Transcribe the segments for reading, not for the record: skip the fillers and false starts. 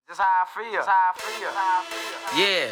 Just how I feel. Just how I feel. Yeah.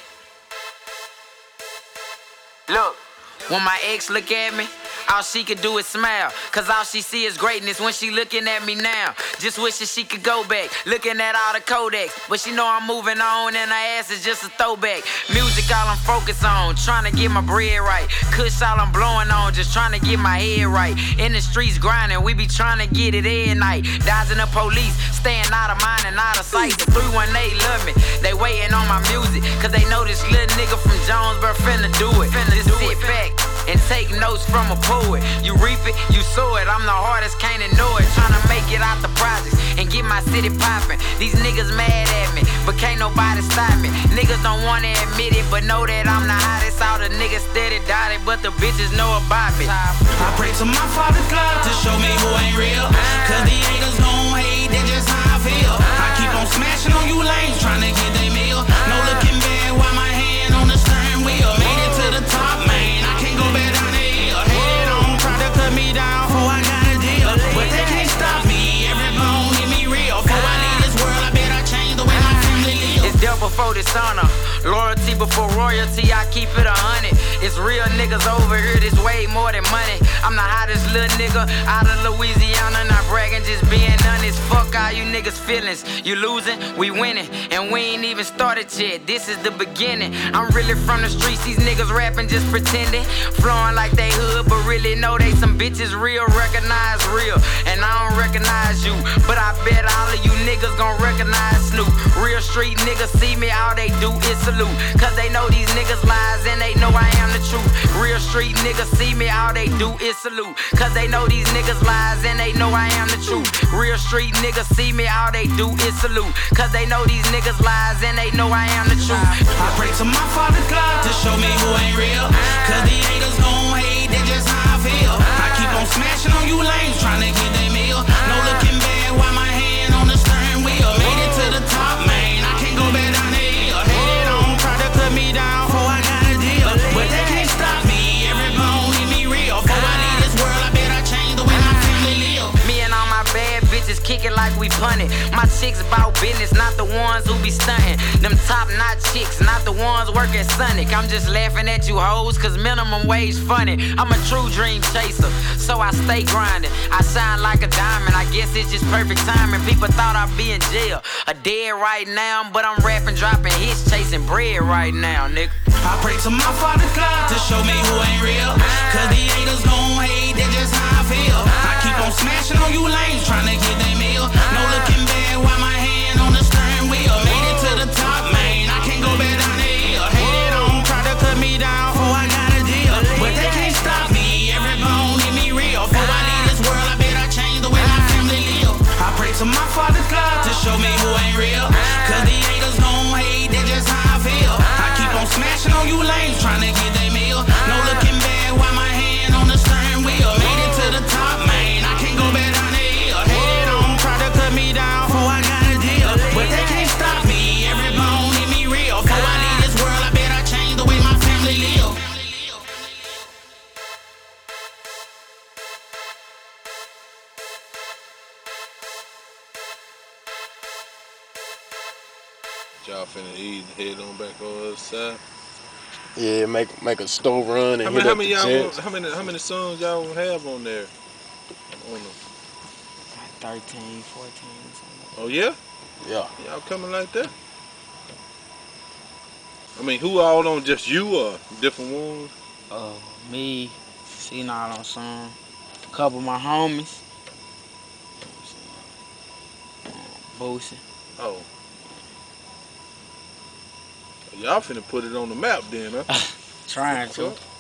Look. When my ex look at me, all she could do is smile. Cause all she see is greatness when she looking at me now. Just wishing she could go back, looking at all the Kodaks. But she know I'm moving on and her ass is just a throwback. Music all I'm focused on, trying to get my bread right. Kush all I'm blowing on, just trying to get my head right. In the streets grinding, we be trying to get it every night. Dodging the police, staying out of mind and out of sight. The 318 love me, they waiting on my music. Cause they know this little nigga from Jonesboro finna do it. Just sit back and take notes from a poet. You reap it, you sow it. I'm the hardest, can't ignore it. Tryna make it out the projects and get my city poppin'. These niggas mad at me, but can't nobody stop me. Niggas don't wanna admit it, but know that I'm the hottest. All the niggas steady dotted, but the bitches know about me. I pray to my Father God to show me who ain't real. Cause the haters gon' hate, that's just how I feel. I keep on smashing on you lanes, tryna get they meal. No looking back while my hand on the steering wheel. Made it to the top, man, I can't go back down the hill. Head on, try to cut me down before I got a deal. But they can't stop me, every bone hit me real. Before I leave this world, I bet I change the way my family live. It's death before dishonor, loyalty before royalty, I keep it 100. It's real niggas over here, this way more than money. I'm the hottest little nigga out of Louisiana, not bragging, just being honest. Fuck all you niggas' feelings, you losing, we winning, and we ain't even started yet, this is the beginning. I'm really from the streets, these niggas rapping just pretending, flowing like they hood, but really know they some bitches real, recognize real, and I don't recognize you, but I bet all of you niggas gon' recognize Snoop. Real street niggas see me, all they do is salute, cause they know these niggas lies and they know I am the truth. Real street niggas see me, all they do is salute, cause they know these niggas lies and they know I am the truth. Real street niggas see me, all they do is salute, cause they know these niggas lies and they know I am the truth. I pray to my Father God to show me who ain't real. Cause the haters gon' hate, that's just how I feel. I keep on smashing on you lanes, tryna get they meal. No looking back while my hand on the steering wheel. Made it to the top, man, I can't go back down the hill. Head on, try to cut me down before I got a deal. But they can't stop me, every bone hit me real. Before I leave this world, I bet I change the way my family live. Me and all my bad bitches kick it like we punted. My chicks bout business, not the ones who be stunting. Them top-notch chicks, not the ones work at Sonic. I'm just laughing at you hoes, cause minimum wage funny. I'm a true dream chaser, so I stay grinding. I shine like a diamond, I guess it's just perfect timing. People thought I'd be in jail, or dead right now, but I'm rapping, dropping hits, chasing bread right now, nigga. I pray to my Father God to show me who ain't real. Cause the haters gon' hate, that's just how I feel. I keep on smashing on you lanes, tryna get they meal. No looking back while my hand on the steering wheel. Made it to the top, man, I can't go back down the hill. Head on, try to cut me down before I got a deal. But they can't stop me, every bone hit me real. Before I leave this world, I bet I change the way my family live. I pray to my Father God to show me who ain't real. Cause the haters gon' hate, that's just how I feel. I keep on smashing on you lanes, tryna get they meal. No looking back while my hand on the steering wheel. Made it to the top, man, I can't go back down the hill. Head on, try to cut me down before I got a deal. But they can't stop me, every bone hit me real. Before I leave this world, I bet I change the way my family live. Y'all finna eat and head on back on the other side. Yeah, make a store run and How many songs y'all have on there? On them? 13, 14, something. Oh yeah? Yeah. Y'all coming like that? I mean, who all on, just you or different ones? Me, C-Nod on some, a couple of my homies, Boosie. Oh. Y'all finna put it on the map then, huh? Trying to.